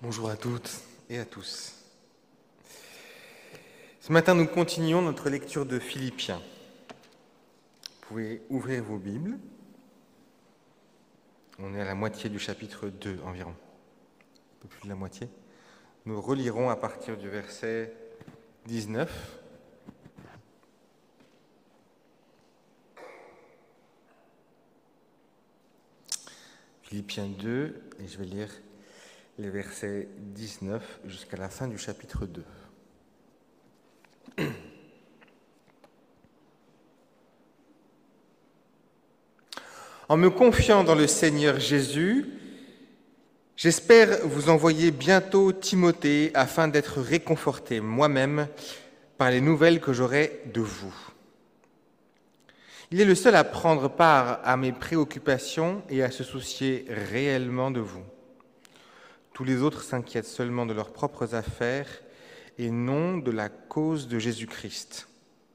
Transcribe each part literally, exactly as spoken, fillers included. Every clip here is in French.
Bonjour à toutes et à tous. Ce matin, nous continuons notre lecture de Philippiens. Vous pouvez ouvrir vos Bibles. On est à la moitié du chapitre deux environ, un peu plus de la moitié. Nous relirons à partir du verset dix-neuf. Philippiens deux, et je vais lire les versets dix-neuf jusqu'à la fin du chapitre deux. En me confiant dans le Seigneur Jésus, j'espère vous envoyer bientôt Timothée afin d'être réconforté moi-même par les nouvelles que j'aurai de vous. Il est le seul à prendre part à mes préoccupations et à se soucier réellement de vous. Tous les autres s'inquiètent seulement de leurs propres affaires et non de la cause de Jésus-Christ.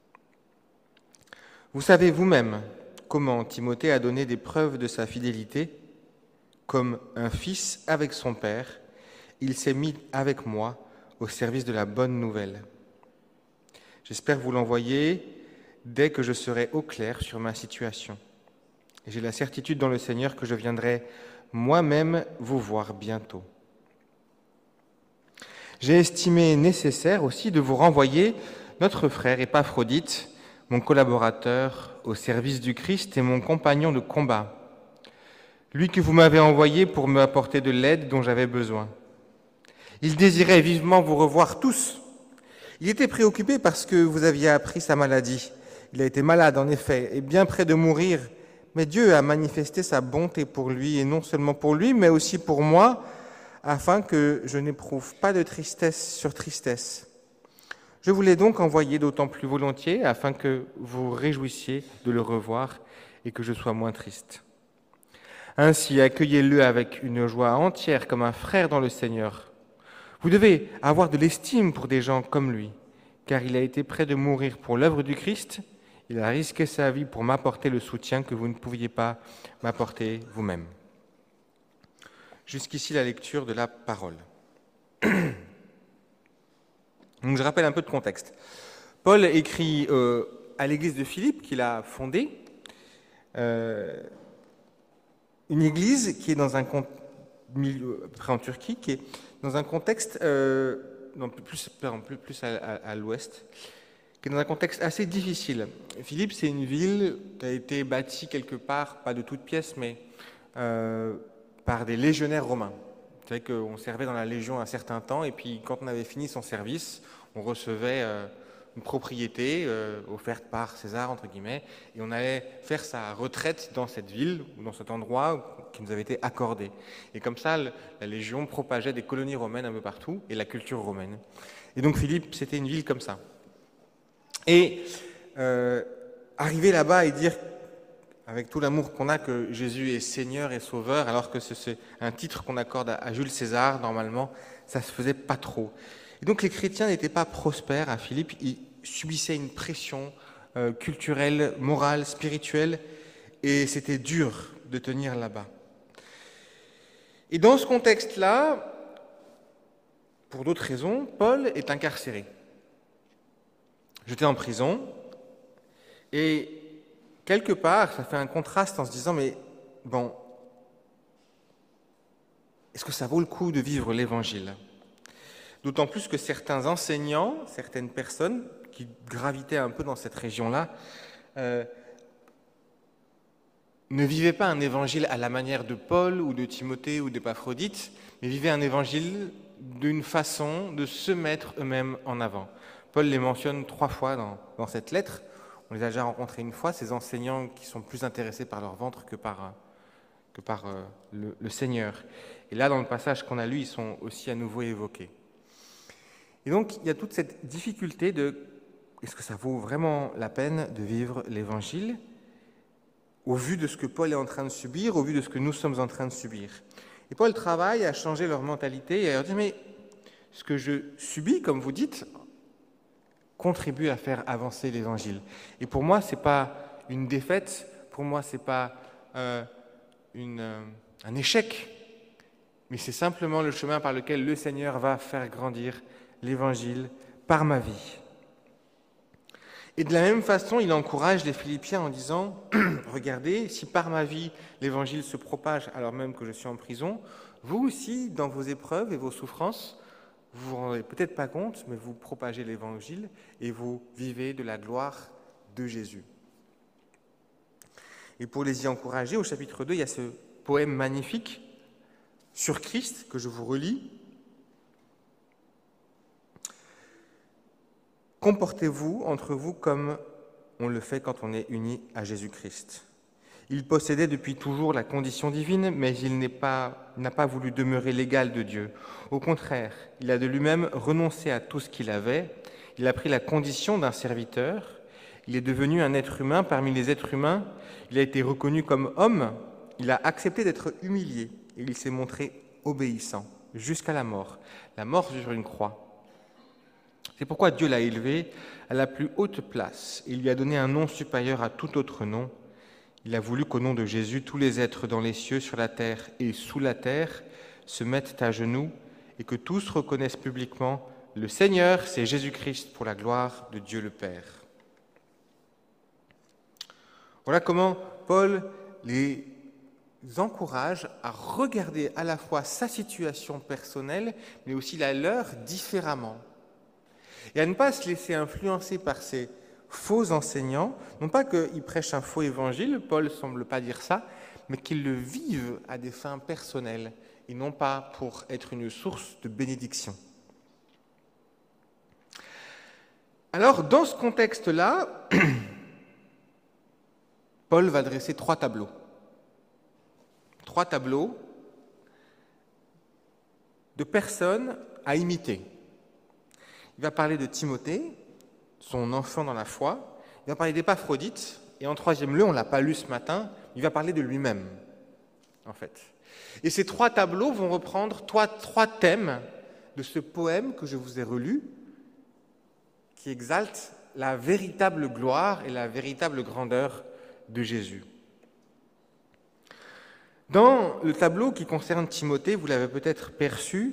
Vous savez vous-même comment Timothée a donné des preuves de sa fidélité. Comme un fils avec son père, il s'est mis avec moi au service de la bonne nouvelle. J'espère vous l'envoyer dès que je serai au clair sur ma situation. Et j'ai la certitude dans le Seigneur que je viendrai moi-même vous voir bientôt. J'ai estimé nécessaire aussi de vous renvoyer notre frère Épaphrodite, mon collaborateur au service du Christ et mon compagnon de combat, lui que vous m'avez envoyé pour me apporter de l'aide dont j'avais besoin. Il désirait vivement vous revoir tous. Il était préoccupé parce que vous aviez appris sa maladie. Il a été malade, en effet, et bien près de mourir, mais Dieu a manifesté sa bonté pour lui, et non seulement pour lui, mais aussi pour moi, afin que je n'éprouve pas de tristesse sur tristesse. Je vous l'ai donc envoyé d'autant plus volontiers, afin que vous réjouissiez de le revoir et que je sois moins triste. Ainsi, accueillez-le avec une joie entière comme un frère dans le Seigneur. Vous devez avoir de l'estime pour des gens comme lui, car il a été près de mourir pour l'œuvre du Christ. Il a risqué sa vie pour m'apporter le soutien que vous ne pouviez pas m'apporter vous-même. Jusqu'ici, la lecture de la parole. Donc, je rappelle un peu de contexte. Paul écrit euh, à l'église de Philippe qu'il a fondée, euh, une église qui est dans un milieu, après en Turquie, qui est dans un contexte, euh, non, plus, plus, plus à, à, à l'ouest, qui est dans un contexte assez difficile. Philippe, c'est une ville qui a été bâtie quelque part, pas de toutes pièces, mais euh, par des légionnaires romains. Vous savez qu'on servait dans la Légion un certain temps, et puis quand on avait fini son service, on recevait euh, une propriété euh, offerte par César, entre guillemets, et on allait faire sa retraite dans cette ville, ou dans cet endroit qui nous avait été accordé. Et comme ça, le, la Légion propageait des colonies romaines un peu partout, et la culture romaine. Et donc Philippe, c'était une ville comme ça. Et euh, arriver là-bas et dire, avec tout l'amour qu'on a, que Jésus est Seigneur et Sauveur, alors que c'est un titre qu'on accorde à Jules César, normalement, ça se faisait pas trop. Et donc les chrétiens n'étaient pas prospères à Philippe, ils subissaient une pression euh, culturelle, morale, spirituelle, et c'était dur de tenir là-bas. Et dans ce contexte-là, pour d'autres raisons, Paul est incarcéré, jeté en prison, et quelque part, ça fait un contraste en se disant, mais bon, est-ce que ça vaut le coup de vivre l'Évangile ? D'autant plus que certains enseignants, certaines personnes qui gravitaient un peu dans cette région-là, euh, ne vivaient pas un évangile à la manière de Paul ou de Timothée ou d'Épaphrodite, mais vivaient un évangile d'une façon de se mettre eux-mêmes en avant. Paul les mentionne trois fois dans, dans cette lettre. On les a déjà rencontrés une fois, ces enseignants qui sont plus intéressés par leur ventre que par, que par euh, le, le Seigneur. Et là, dans le passage qu'on a lu, ils sont aussi à nouveau évoqués. Et donc, il y a toute cette difficulté de est-ce que ça vaut vraiment la peine de vivre l'Évangile au vu de ce que Paul est en train de subir, au vu de ce que nous sommes en train de subir. Et Paul travaille à changer leur mentalité et à leur dire mais ce que je subis, comme vous dites, contribue à faire avancer l'Évangile. Et pour moi, ce n'est pas une défaite, pour moi, ce n'est pas euh, une, euh, un échec, mais c'est simplement le chemin par lequel le Seigneur va faire grandir l'Évangile par ma vie. Et de la même façon, il encourage les Philippiens en disant « Regardez, si par ma vie l'Évangile se propage alors même que je suis en prison, vous aussi, dans vos épreuves et vos souffrances, vous ne vous rendez peut-être pas compte, mais vous propagez l'Évangile et vous vivez de la gloire de Jésus. » Et pour les y encourager, au chapitre deux, il y a ce poème magnifique sur Christ que je vous relis. « Comportez-vous entre vous comme on le fait quand on est uni à Jésus-Christ. Il possédait depuis toujours la condition divine, mais il n'est pas, n'a pas voulu demeurer l'égal de Dieu. Au contraire, il a de lui-même renoncé à tout ce qu'il avait. Il a pris la condition d'un serviteur. Il est devenu un être humain parmi les êtres humains. Il a été reconnu comme homme. Il a accepté d'être humilié et il s'est montré obéissant jusqu'à la mort, la mort sur une croix. C'est pourquoi Dieu l'a élevé à la plus haute place et lui a donné un nom supérieur à tout autre nom. Il a voulu qu'au nom de Jésus, tous les êtres dans les cieux, sur la terre et sous la terre se mettent à genoux et que tous reconnaissent publiquement le Seigneur, c'est Jésus-Christ pour la gloire de Dieu le Père. Voilà comment Paul les encourage à regarder à la fois sa situation personnelle, mais aussi la leur différemment. Et à ne pas se laisser influencer par ces faux enseignants, non pas qu'ils prêchent un faux évangile, Paul ne semble pas dire ça, mais qu'ils le vivent à des fins personnelles et non pas pour être une source de bénédiction. Alors, dans ce contexte-là, Paul va dresser trois tableaux. Trois tableaux de personnes à imiter. Il va parler de Timothée, son enfant dans la foi. Il va parler d'Épaphrodite. Et en troisième lieu, on ne l'a pas lu ce matin, il va parler de lui-même, en fait. Et ces trois tableaux vont reprendre trois, trois thèmes de ce poème que je vous ai relu, qui exalte la véritable gloire et la véritable grandeur de Jésus. Dans le tableau qui concerne Timothée, vous l'avez peut-être perçu,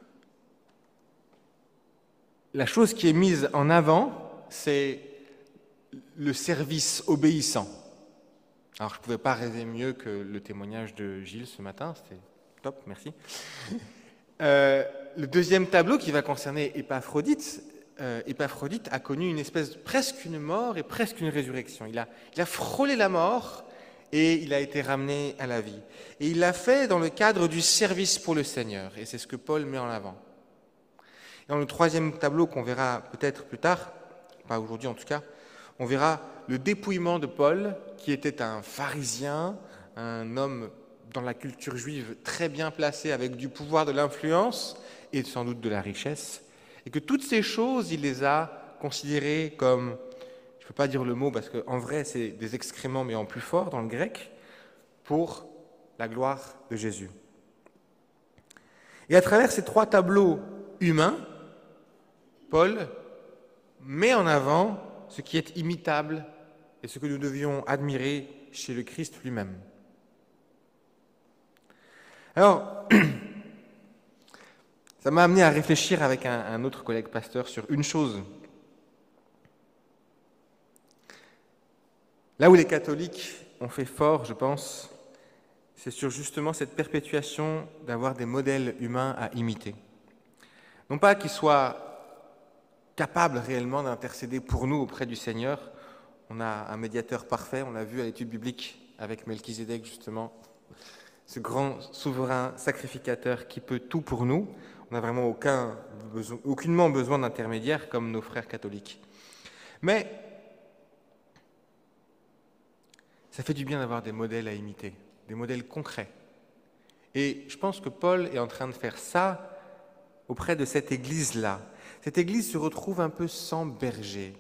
la chose qui est mise en avant, c'est le service obéissant. Alors, je ne pouvais pas rêver mieux que le témoignage de Gilles ce matin, c'était top, merci. Euh, le deuxième tableau qui va concerner Épaphrodite, euh, Épaphrodite a connu une espèce, presque une mort et presque une résurrection. Il a, il a frôlé la mort et il a été ramené à la vie. Et il l'a fait dans le cadre du service pour le Seigneur, et c'est ce que Paul met en avant. Et dans le troisième tableau qu'on verra peut-être plus tard, pas aujourd'hui en tout cas, on verra le dépouillement de Paul, qui était un pharisien, un homme dans la culture juive très bien placé, avec du pouvoir, de l'influence et sans doute de la richesse, et que toutes ces choses, il les a considérées comme, je ne peux pas dire le mot parce qu'en vrai c'est des excréments mais en plus fort dans le grec, pour la gloire de Jésus. Et à travers ces trois tableaux humains, Paul met en avant ce qui est imitable et ce que nous devions admirer chez le Christ lui-même. Alors, ça m'a amené à réfléchir avec un, un autre collègue pasteur sur une chose. Là où les catholiques ont fait fort, je pense, c'est sur justement cette perpétuation d'avoir des modèles humains à imiter. Non pas qu'ils soient capables réellement d'intercéder pour nous auprès du Seigneur. On a un médiateur parfait, on l'a vu à l'étude biblique avec Melchisédek justement, ce grand souverain sacrificateur qui peut tout pour nous. On n'a vraiment aucun besoin, aucunement besoin d'intermédiaire comme nos frères catholiques. Mais ça fait du bien d'avoir des modèles à imiter, des modèles concrets. Et je pense que Paul est en train de faire ça auprès de cette église-là. Cette église se retrouve un peu sans berger.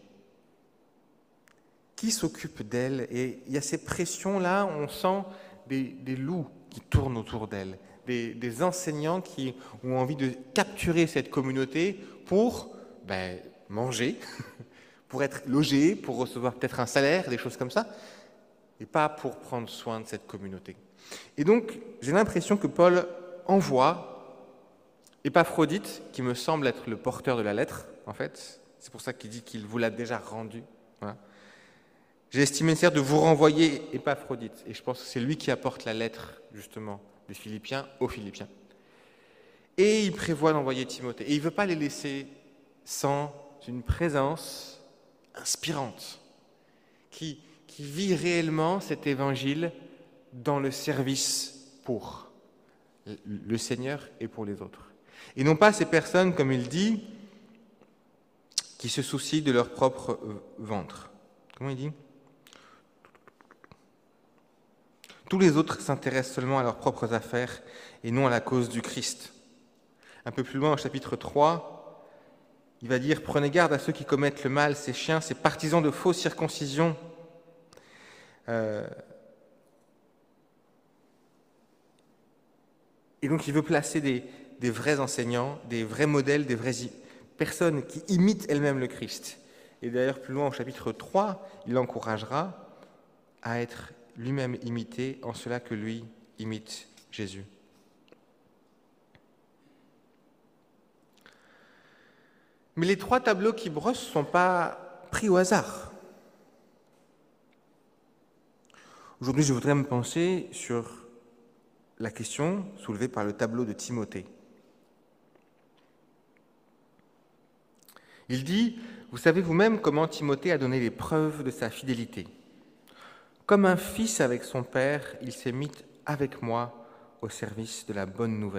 Qui s'occupe d'elle? Et il y a ces pressions-là, on sent des, des loups qui tournent autour d'elle, des, des enseignants qui ont envie de capturer cette communauté pour ben, manger, pour être logés, pour recevoir peut-être un salaire, des choses comme ça, et pas pour prendre soin de cette communauté. Et donc, j'ai l'impression que Paul envoie Épaphrodite, qui me semble être le porteur de la lettre, en fait. C'est pour ça qu'il dit qu'il vous l'a déjà rendu. Voilà. J'ai estimé nécessaire de vous renvoyer Épaphrodite. Et je pense que c'est lui qui apporte la lettre, justement, des Philippiens aux Philippiens. Et il prévoit d'envoyer Timothée. Et il ne veut pas les laisser sans une présence inspirante, qui, qui vit réellement cet évangile dans le service pour le Seigneur et pour les autres. Et non pas ces personnes, comme il dit, qui se soucient de leur propre ventre. Comment il dit ? Tous les autres s'intéressent seulement à leurs propres affaires et non à la cause du Christ. Un peu plus loin, au chapitre trois, il va dire « Prenez garde à ceux qui commettent le mal, ces chiens, ces partisans de fausse circoncision. Euh, » Et donc il veut placer des, des vrais enseignants, des vrais modèles, des vraies personnes qui imitent elles-mêmes le Christ. Et d'ailleurs, plus loin, au chapitre trois, il l'encouragera à être lui-même imité en cela que lui imite Jésus. Mais les trois tableaux qui brossent ne sont pas pris au hasard. Aujourd'hui, je voudrais me pencher sur la question soulevée par le tableau de Timothée. Il dit « Vous savez vous-même comment Timothée a donné les preuves de sa fidélité. Comme un fils avec son père, il s'est mis avec moi au service de la bonne nouvelle. »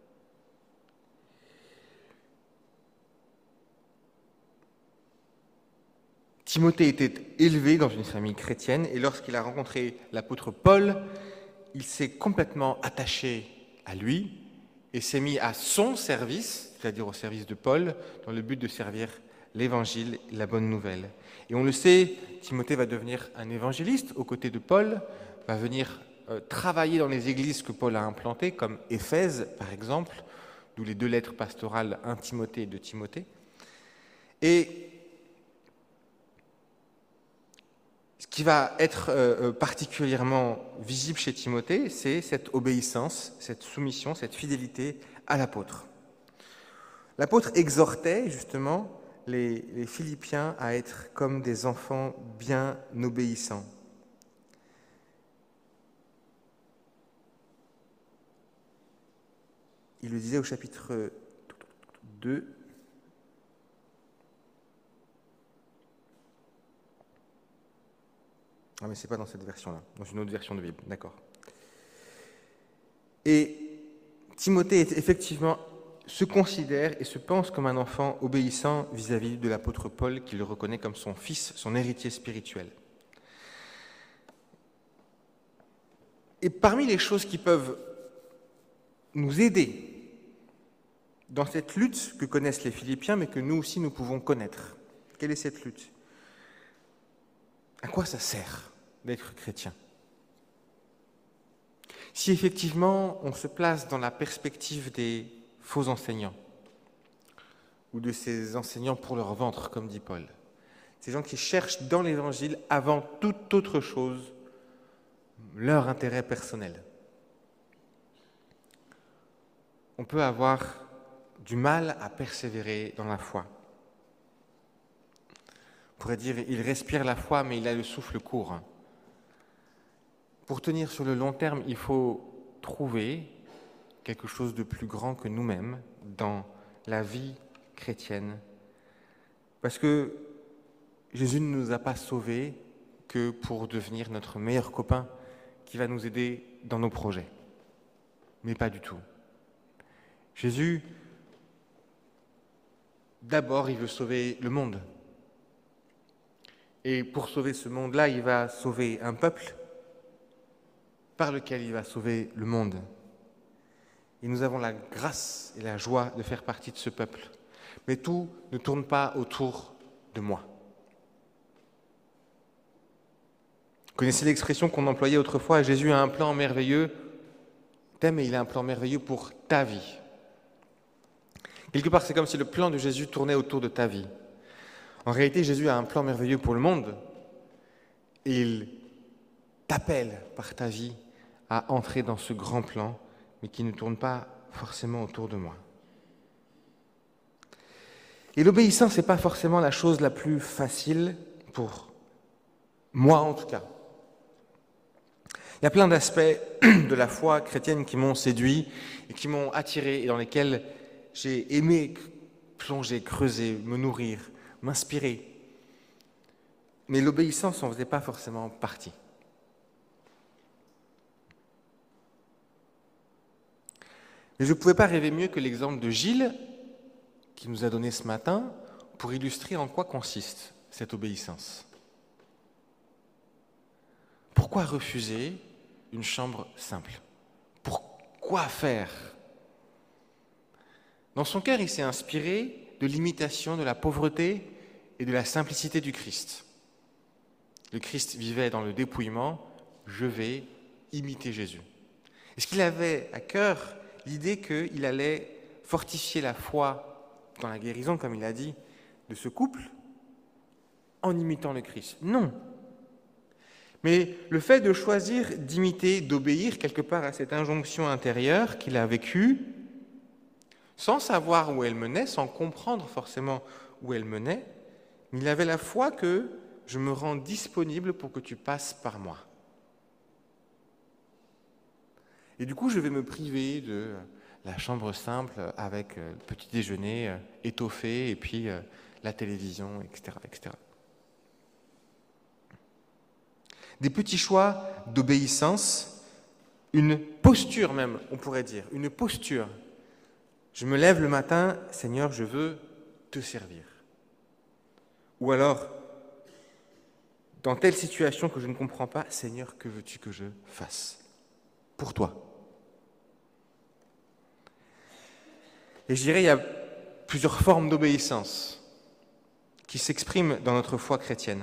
Timothée était élevé dans une famille chrétienne et lorsqu'il a rencontré l'apôtre Paul, il s'est complètement attaché à lui et s'est mis à son service, c'est-à-dire au service de Paul, dans le but de servir l'Évangile, la bonne nouvelle. Et on le sait, Timothée va devenir un évangéliste aux côtés de Paul, va venir euh, travailler dans les églises que Paul a implantées, comme Éphèse par exemple, d'où les deux lettres pastorales, un Timothée et deux Timothée. Et ce qui va être euh, particulièrement visible chez Timothée, c'est cette obéissance, cette soumission, cette fidélité à l'apôtre. L'apôtre exhortait justement les, les Philippiens à être comme des enfants bien obéissants. Il le disait au chapitre deux. Ah, mais ce n'est pas dans cette version-là, dans une autre version de Bible, d'accord. Et Timothée est effectivement se considère et se pense comme un enfant obéissant vis-à-vis de l'apôtre Paul, qui le reconnaît comme son fils, son héritier spirituel. Et parmi les choses qui peuvent nous aider dans cette lutte que connaissent les Philippiens, mais que nous aussi nous pouvons connaître, quelle est cette lutte ? À quoi ça sert d'être chrétien ? Si effectivement on se place dans la perspective des faux enseignants, ou de ces enseignants pour leur ventre, comme dit Paul, ces gens qui cherchent dans l'Évangile, avant toute autre chose, leur intérêt personnel. On peut avoir du mal à persévérer dans la foi. On pourrait dire, il respire la foi, mais il a le souffle court. Pour tenir sur le long terme, il faut trouver quelque chose de plus grand que nous-mêmes dans la vie chrétienne. Parce que Jésus ne nous a pas sauvés que pour devenir notre meilleur copain qui va nous aider dans nos projets. Mais pas du tout. Jésus, d'abord, il veut sauver le monde. Et pour sauver ce monde-là, il va sauver un peuple par lequel il va sauver le monde. Et nous avons la grâce et la joie de faire partie de ce peuple. Mais tout ne tourne pas autour de moi. Vous connaissez l'expression qu'on employait autrefois, Jésus a un plan merveilleux, mais il a un plan merveilleux pour ta vie. Quelque part, c'est comme si le plan de Jésus tournait autour de ta vie. En réalité, Jésus a un plan merveilleux pour le monde et il t'appelle par ta vie à entrer dans ce grand plan mais qui ne tourne pas forcément autour de moi. Et l'obéissance n'est pas forcément la chose la plus facile pour moi en tout cas. Il y a plein d'aspects de la foi chrétienne qui m'ont séduit et qui m'ont attiré et dans lesquels j'ai aimé plonger, creuser, me nourrir, m'inspirer. Mais l'obéissance n'en faisait pas forcément partie. Mais je ne pouvais pas rêver mieux que l'exemple de Gilles, qui nous a donné ce matin, pour illustrer en quoi consiste cette obéissance. Pourquoi refuser une chambre simple? Pourquoi faire? Dans son cœur, il s'est inspiré de l'imitation de la pauvreté et de la simplicité du Christ. Le Christ vivait dans le dépouillement, je vais imiter Jésus. Est-ce qu'il avait à cœur l'idée qu'il allait fortifier la foi dans la guérison, comme il a dit, de ce couple, en imitant le Christ? Non. Mais le fait de choisir d'imiter, d'obéir quelque part à cette injonction intérieure qu'il a vécue, sans savoir où elle menait, sans comprendre forcément où elle menait, il avait la foi que je me rends disponible pour que tu passes par moi. Et du coup, je vais me priver de la chambre simple avec le petit déjeuner étoffé et puis la télévision, et cetera, et cetera. Des petits choix d'obéissance, une posture même, on pourrait dire, une posture. Je me lève le matin, Seigneur, je veux te servir. Ou alors, dans telle situation que je ne comprends pas, Seigneur, que veux-tu que je fasse pour toi? Et je dirais, il y a plusieurs formes d'obéissance qui s'expriment dans notre foi chrétienne.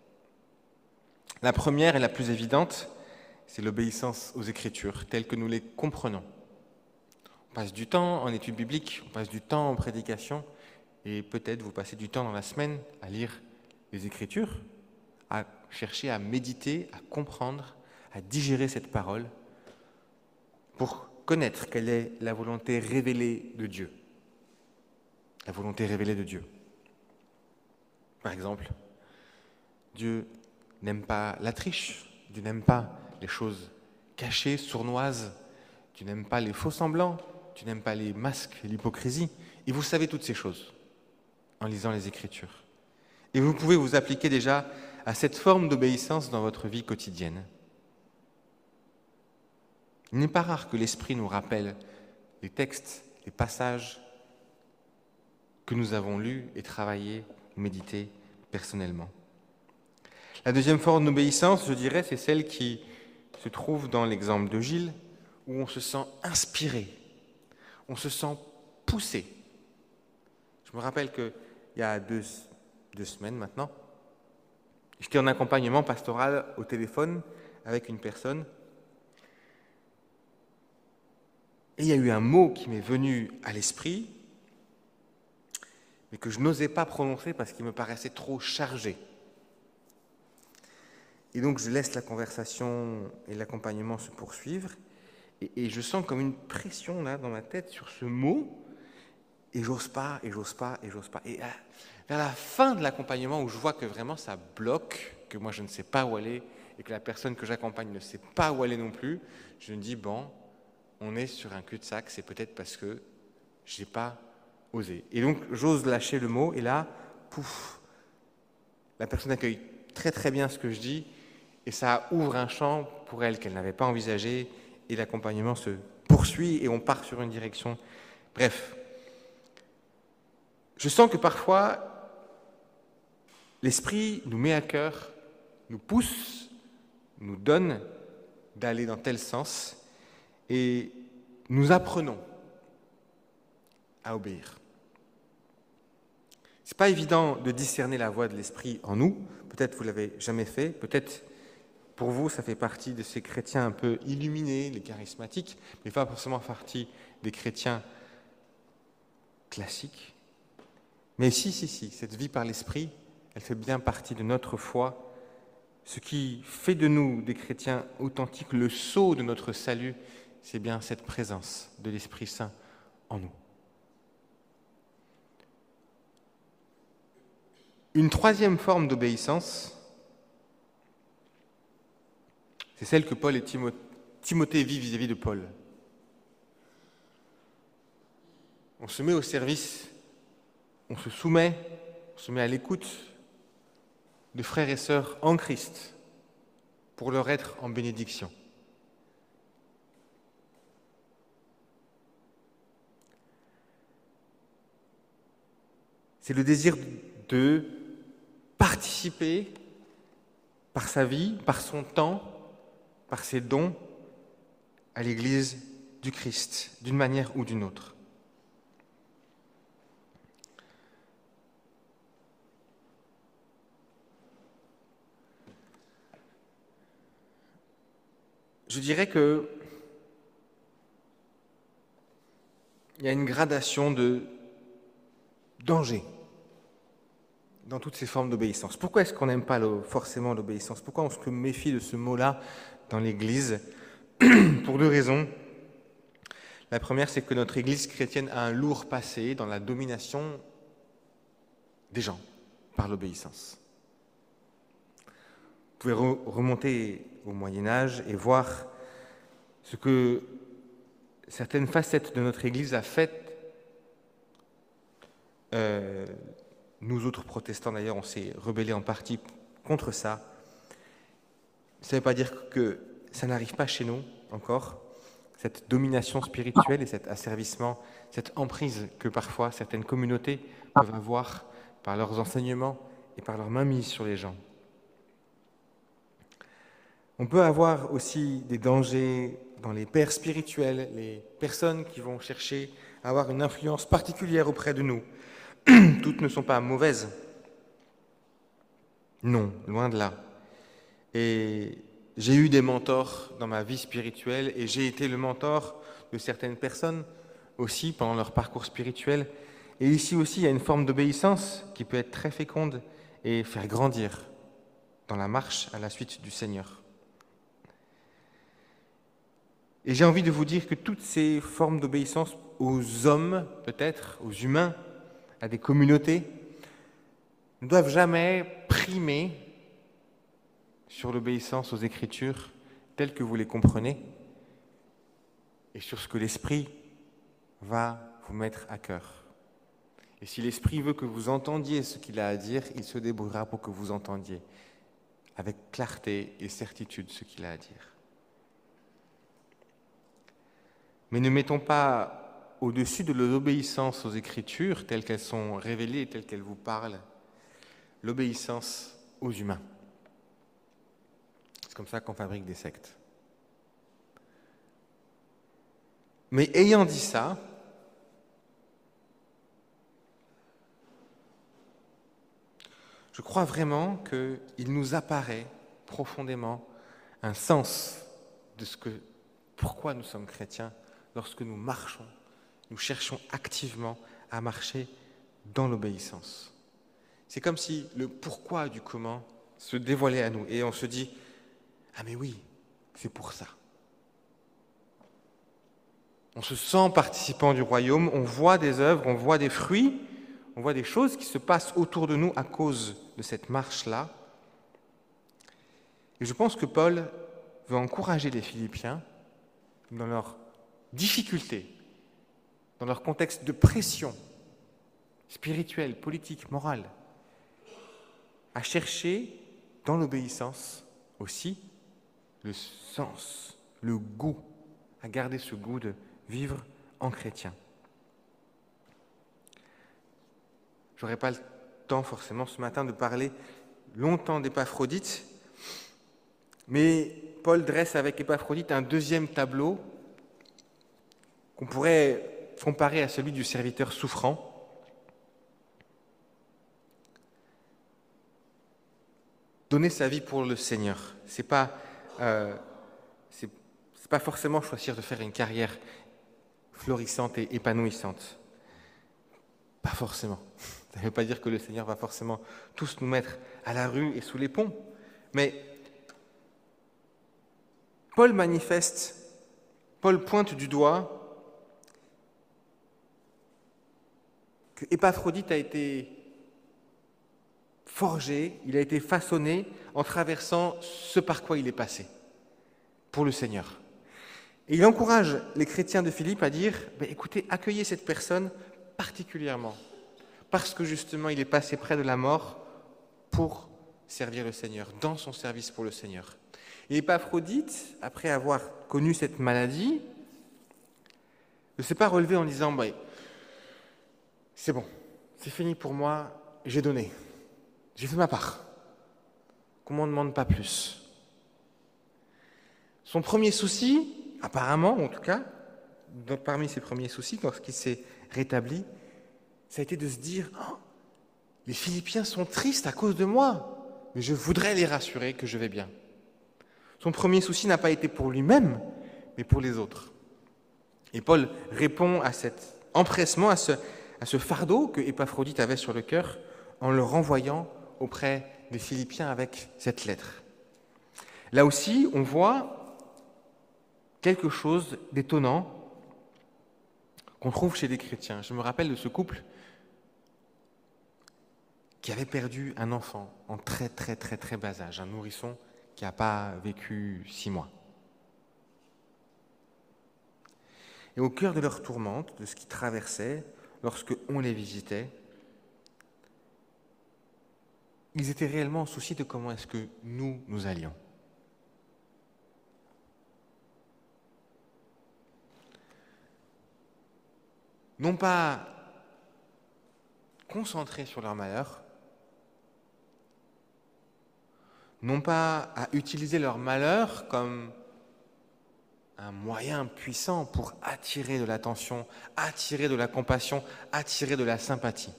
La première et la plus évidente, c'est l'obéissance aux Écritures, telles que nous les comprenons. On passe du temps en études bibliques, on passe du temps en prédication, et peut-être vous passez du temps dans la semaine à lire les Écritures, à chercher à méditer, à comprendre, à digérer cette parole, pour connaître quelle est la volonté révélée de Dieu. La volonté révélée de Dieu. Par exemple, Dieu n'aime pas la triche, Dieu n'aime pas les choses cachées, sournoises, tu n'aimes pas les faux semblants, tu n'aimes pas les masques, l'hypocrisie. Et vous savez toutes ces choses en lisant les Écritures. Et vous pouvez vous appliquer déjà à cette forme d'obéissance dans votre vie quotidienne. Il n'est pas rare que l'Esprit nous rappelle les textes, les passages que nous avons lus et travaillés, médités personnellement. La deuxième forme d'obéissance, je dirais, c'est celle qui se trouve dans l'exemple de Gilles, où on se sent inspiré, on se sent poussé. Je me rappelle qu'il y a deux, deux semaines maintenant, j'étais en accompagnement pastoral au téléphone avec une personne, et il y a eu un mot qui m'est venu à l'esprit, mais que je n'osais pas prononcer parce qu'il me paraissait trop chargé. Et donc, je laisse la conversation et l'accompagnement se poursuivre. Et, et je sens comme une pression là dans ma tête sur ce mot. Et j'ose pas, et j'ose pas, et j'ose pas. Et à, vers la fin de l'accompagnement, où je vois que vraiment ça bloque, que moi je ne sais pas où aller, et que la personne que j'accompagne ne sait pas où aller non plus, je me dis, bon, on est sur un cul-de-sac, c'est peut-être parce que je n'ai pas osé. Et donc, j'ose lâcher le mot, et là, pouf, la personne accueille très très bien ce que je dis, et ça ouvre un champ pour elle qu'elle n'avait pas envisagé, et l'accompagnement se poursuit, et on part sur une direction. Bref, je sens que parfois, l'Esprit nous met à cœur, nous pousse, nous donne d'aller dans tel sens, et nous apprenons à obéir. Ce n'est pas évident de discerner la voix de l'Esprit en nous, peut-être vous ne l'avez jamais fait, peut-être pour vous ça fait partie de ces chrétiens un peu illuminés, les charismatiques, mais pas forcément partie des chrétiens classiques. Mais si, si, si, cette vie par l'Esprit, elle fait bien partie de notre foi. Ce qui fait de nous des chrétiens authentiques, le sceau de notre salut c'est bien cette présence de l'Esprit Saint en nous. Une troisième forme d'obéissance, c'est celle que Paul et Timo- Timothée vivent vis-à-vis de Paul. On se met au service, on se soumet, on se met à l'écoute de frères et sœurs en Christ pour leur être en bénédiction. C'est le désir de participer par sa vie, par son temps, par ses dons à l'Église du Christ, d'une manière ou d'une autre. Je dirais que il y a une gradation de danger dans toutes ces formes d'obéissance. Pourquoi est-ce qu'on n'aime pas le, forcément l'obéissance? Pourquoi on se méfie de ce mot-là dans l'Église? Pour deux raisons. La première, c'est que notre Église chrétienne a un lourd passé dans la domination des gens par l'obéissance. Vous pouvez re- remonter au Moyen-Âge et voir ce que certaines facettes de notre Église a fait. Euh, nous autres protestants, d'ailleurs, on s'est rebellés en partie contre ça. Ça ne veut pas dire que ça n'arrive pas chez nous encore, cette domination spirituelle et cet asservissement, cette emprise que parfois certaines communautés peuvent avoir par leurs enseignements et par leur mainmise sur les gens. On peut avoir aussi des dangers dans les pères spirituels, les personnes qui vont chercher à avoir une influence particulière auprès de nous. Toutes ne sont pas mauvaises. Non, loin de là. Et j'ai eu des mentors dans ma vie spirituelle et j'ai été le mentor de certaines personnes aussi pendant leur parcours spirituel. Et ici aussi, il y a une forme d'obéissance qui peut être très féconde et faire grandir dans la marche à la suite du Seigneur. Et j'ai envie de vous dire que toutes ces formes d'obéissance aux hommes, peut-être, aux humains, à des communautés, ne doivent jamais primer sur l'obéissance aux Écritures telles que vous les comprenez et sur ce que l'Esprit va vous mettre à cœur. Et si l'Esprit veut que vous entendiez ce qu'il a à dire, il se débrouillera pour que vous entendiez avec clarté et certitude ce qu'il a à dire. Mais ne mettons pas au-dessus de l'obéissance aux Écritures telles qu'elles sont révélées et telles qu'elles vous parlent, l'obéissance aux humains. C'est comme ça qu'on fabrique des sectes. Mais ayant dit ça, je crois vraiment qu'il nous apparaît profondément un sens de ce que, pourquoi nous sommes chrétiens lorsque nous marchons, nous cherchons activement à marcher dans l'obéissance. C'est comme si le pourquoi du comment se dévoilait à nous et on se dit « Ah mais oui, c'est pour ça ». On se sent participant du royaume, on voit des œuvres, on voit des fruits, on voit des choses qui se passent autour de nous à cause de cette marche-là. Et je pense que Paul veut encourager les Philippiens dans leur difficultés, dans leur contexte de pression spirituelle, politique, morale, à chercher dans l'obéissance aussi le sens, le goût, à garder ce goût de vivre en chrétien. Je n'aurai pas le temps forcément ce matin de parler longtemps d'Épaphrodite, mais Paul dresse avec Épaphrodite un deuxième tableau qu'on pourrait comparer à celui du serviteur souffrant. Donner sa vie pour le Seigneur, c'est pas, euh, c'est, c'est pas forcément choisir de faire une carrière florissante et épanouissante. Pas forcément. Ça ne veut pas dire que le Seigneur va forcément tous nous mettre à la rue et sous les ponts. Mais Paul manifeste Paul pointe du doigt que Épaphrodite a été forgé, il a été façonné en traversant ce par quoi il est passé pour le Seigneur. Et il encourage les chrétiens de Philippe à dire ben, écoutez, accueillez cette personne particulièrement, parce que justement il est passé près de la mort pour servir le Seigneur, dans son service pour le Seigneur. Et Épaphrodite, après avoir connu cette maladie, ne s'est pas relevé en disant bah, c'est bon, c'est fini pour moi, j'ai donné, j'ai fait ma part, qu'on m'en demande pas plus. Son premier souci, apparemment en tout cas, parmi ses premiers soucis, lorsqu'il s'est rétabli, ça a été de se dire oh, les Philippiens sont tristes à cause de moi, mais je voudrais les rassurer que je vais bien. Son premier souci n'a pas été pour lui-même, mais pour les autres. Et Paul répond à cet empressement, à ce, à ce fardeau que Épaphrodite avait sur le cœur, en le renvoyant auprès des Philippiens avec cette lettre. Là aussi, on voit quelque chose d'étonnant qu'on trouve chez les chrétiens. Je me rappelle de ce couple qui avait perdu un enfant en très très très très bas âge, un nourrisson qui n'a pas vécu six mois. Et au cœur de leur tourmente, de ce qu'ils traversaient, lorsque on les visitait, ils étaient réellement en souci de comment est-ce que nous, nous allions. Non pas concentrés sur leur malheur, non pas à utiliser leur malheur comme un moyen puissant pour attirer de l'attention, attirer de la compassion, attirer de la sympathie.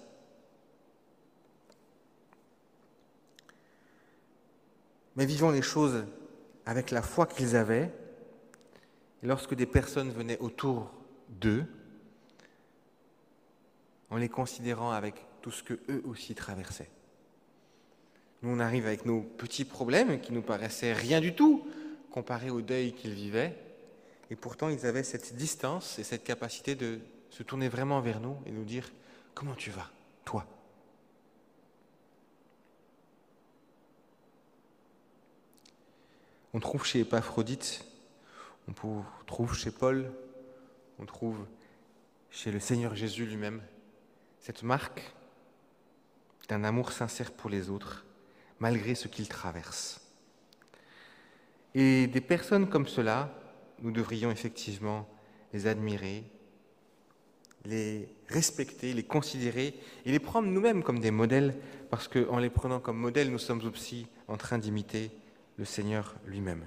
Mais vivons les choses avec la foi qu'ils avaient, et lorsque des personnes venaient autour d'eux, en les considérant avec tout ce qu'eux aussi traversaient. Nous, on arrive avec nos petits problèmes qui nous paraissaient rien du tout comparés au deuil qu'ils vivaient, et pourtant ils avaient cette distance et cette capacité de se tourner vraiment vers nous et nous dire « Comment tu vas, toi ?» On trouve chez Épaphrodite, on trouve chez Paul, on trouve chez le Seigneur Jésus lui-même cette marque d'un amour sincère pour les autres, malgré ce qu'ils traversent. Et des personnes comme cela, nous devrions effectivement les admirer, les respecter, les considérer et les prendre nous-mêmes comme des modèles, parce qu'en les prenant comme modèles, nous sommes aussi en train d'imiter le Seigneur lui-même.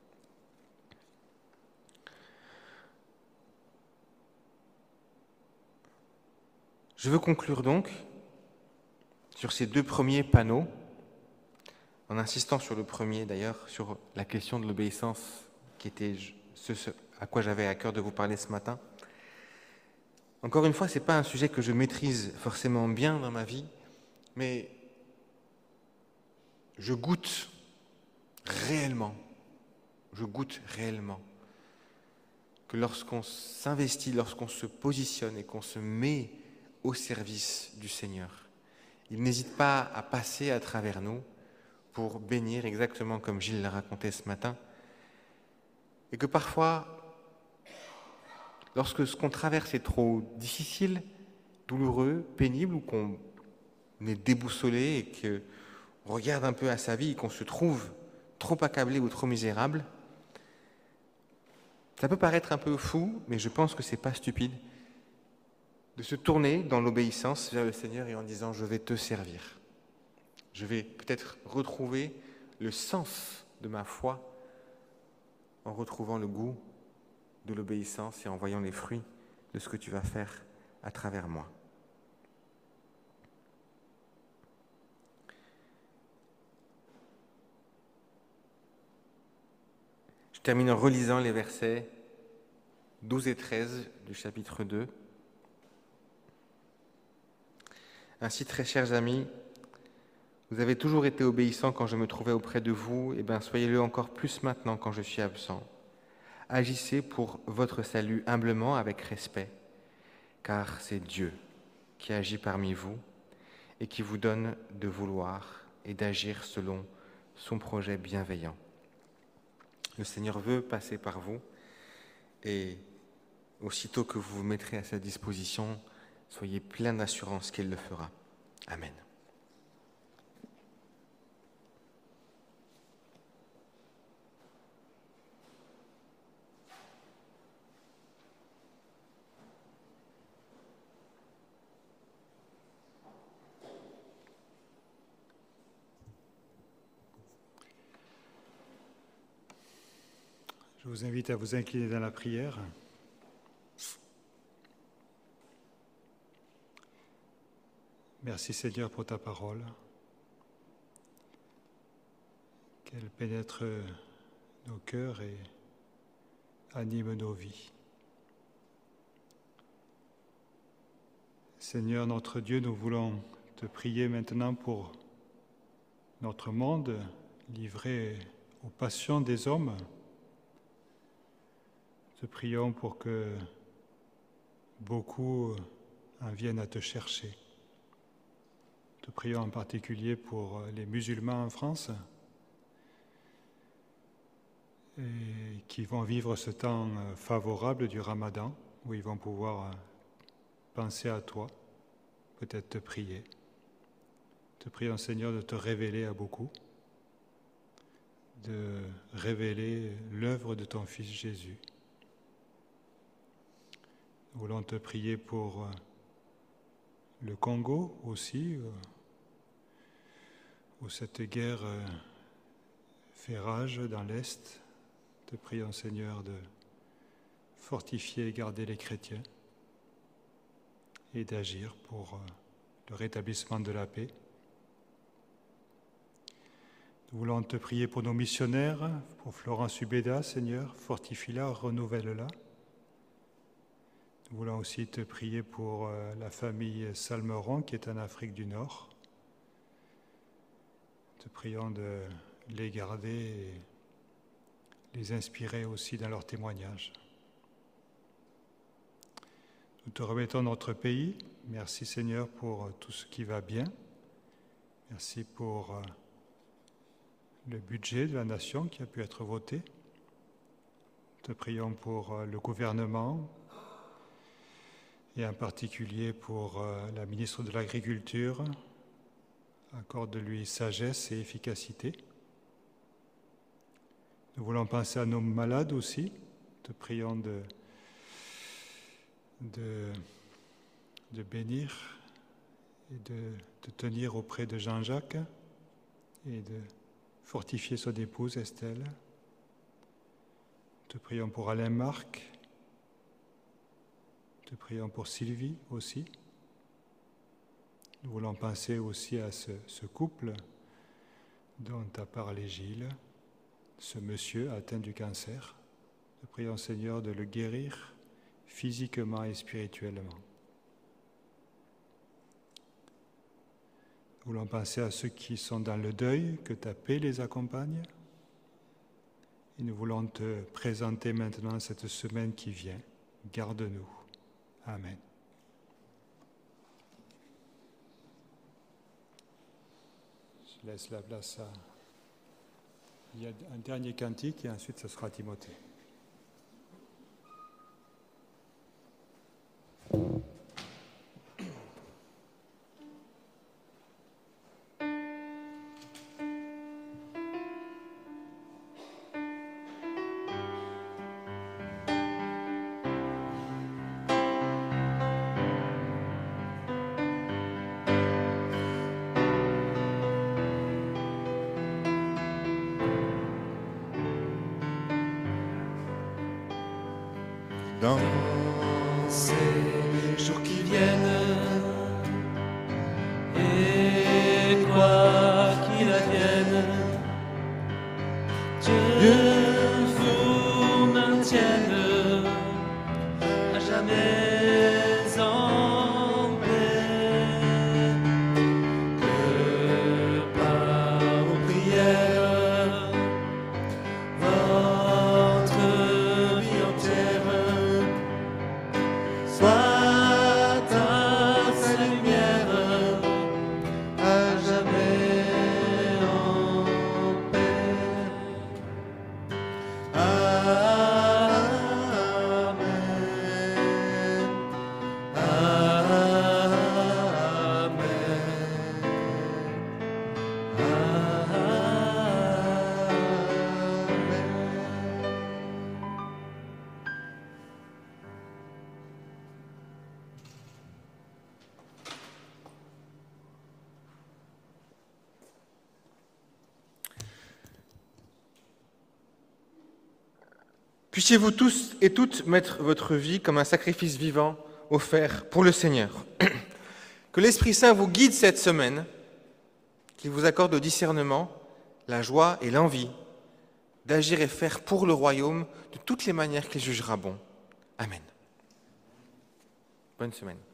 Je veux conclure donc sur ces deux premiers panneaux, en insistant sur le premier d'ailleurs, sur la question de l'obéissance, qui était ce à quoi j'avais à cœur de vous parler ce matin. Encore une fois, ce n'est pas un sujet que je maîtrise forcément bien dans ma vie, mais je goûte réellement, je goûte réellement que lorsqu'on s'investit, lorsqu'on se positionne et qu'on se met au service du Seigneur, il n'hésite pas à passer à travers nous pour bénir, exactement comme Gilles l'a raconté ce matin, et que parfois, lorsque ce qu'on traverse est trop difficile, douloureux, pénible, ou qu'on est déboussolé et qu'on regarde un peu à sa vie et qu'on se trouve trop accablé ou trop misérable, ça peut paraître un peu fou, mais je pense que ce n'est pas stupide de se tourner dans l'obéissance vers le Seigneur et en disant « je vais te servir ». Je vais peut-être retrouver le sens de ma foi en retrouvant le goût de l'obéissance et en voyant les fruits de ce que tu vas faire à travers moi. Je termine en relisant les versets douze et treize du chapitre deux. Ainsi, très chers amis, vous avez toujours été obéissants quand je me trouvais auprès de vous, et bien soyez-le encore plus maintenant quand je suis absent. agissez pour votre salut humblement avec respect, car c'est Dieu qui agit parmi vous et qui vous donne de vouloir et d'agir selon son projet bienveillant. Le Seigneur veut passer par vous et aussitôt que vous vous mettrez à sa disposition, soyez plein d'assurance qu'il le fera. Amen. Je vous invite à vous incliner dans la prière. Merci Seigneur pour ta parole, qu'elle pénètre nos cœurs et anime nos vies. Seigneur notre Dieu, nous voulons te prier maintenant pour notre monde livré aux passions des hommes. Te prions pour que beaucoup en viennent à te chercher. Te prions en particulier pour les musulmans en France et qui vont vivre ce temps favorable du Ramadan où ils vont pouvoir penser à toi, peut-être te prier. Te prions Seigneur de te révéler à beaucoup, de révéler l'œuvre de ton Fils Jésus. Nous voulons te prier pour le Congo aussi, où cette guerre fait rage dans l'Est. Te prions Seigneur de fortifier et garder les chrétiens et d'agir pour le rétablissement de la paix. Nous voulons te prier pour nos missionnaires, pour Florence Ubeda, Seigneur, fortifie-la, renouvelle-la. Nous voulons aussi te prier pour la famille Salmeron qui est en Afrique du Nord. Te prions de les garder et les inspirer aussi dans leur témoignage. Nous te remettons notre pays. Merci Seigneur pour tout ce qui va bien. Merci pour le budget de la nation qui a pu être voté. Te prions pour le gouvernement, et en particulier pour la ministre de l'Agriculture. Accorde-lui sagesse et efficacité. Nous voulons penser à nos malades aussi. Te prions de, de, de bénir et de, de tenir auprès de Jean-Jacques et de fortifier son épouse Estelle. Te prions pour Alain Marc. Te prions pour Sylvie aussi. Nous voulons penser aussi à ce, ce couple dont a parlé Gilles, ce monsieur atteint du cancer. Te prions Seigneur de le guérir physiquement et spirituellement. Nous voulons penser à ceux qui sont dans le deuil, que ta paix les accompagne. Et nous voulons te présenter maintenant cette semaine qui vient. Garde-nous. Amen. Je laisse la place à... Il y a un dernier cantique et ensuite ce sera Timothée. Dans ces jours qui viennent, et quoi qu'il advienne, Dieu vous maintienne à jamais en paix, que par vos prières votre vie Puissiez-vous tous et toutes mettre votre vie comme un sacrifice vivant offert pour le Seigneur. Que l'Esprit Saint vous guide cette semaine, qu'il vous accorde le discernement, la joie et l'envie d'agir et faire pour le royaume de toutes les manières qu'il jugera bon. Amen. Bonne semaine.